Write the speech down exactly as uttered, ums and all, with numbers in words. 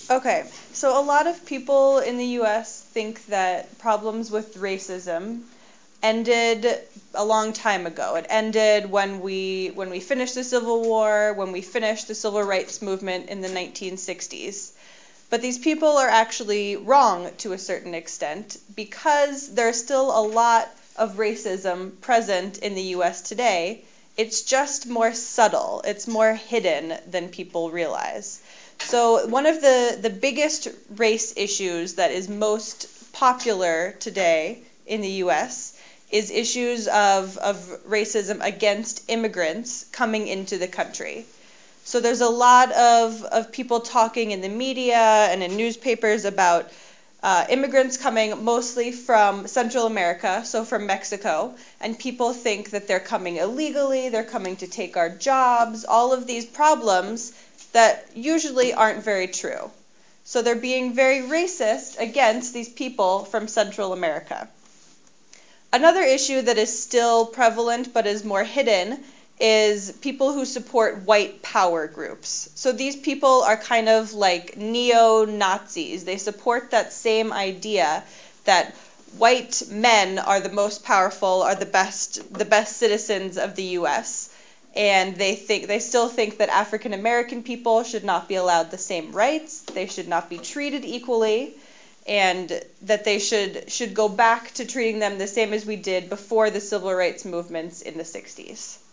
Okay, so a lot of people in the U S think that problems with racism ended a long time ago. It ended when we when we finished the Civil War, when we finished the Civil Rights Movement in the nineteen sixties. But these people are actually wrong to a certain extent because there's still a lot of racism present in the U S today. It's just more subtle, it's more hidden than people realize. So, one of the, the biggest race issues that is most popular today in the U S is issues of, of racism against immigrants coming into the country. So there's a lot of, of people talking in the media and in newspapers about uh, immigrants coming mostly from Central America, so from Mexico, and people think that they're coming illegally, they're coming to take our jobs, all of these problems that usually aren't very true. So they're being very racist against these people from Central America. Another issue that is still prevalent but is more hidden is people who support white power groups. So these people are kind of like neo-Nazis. They support that same idea that white men are the most powerful, are the best the best citizens of the U S. And they think they still think that African American people should not be allowed the same rights, they should not be treated equally, and that they should should go back to treating them the same as we did before the civil rights movements in the sixties.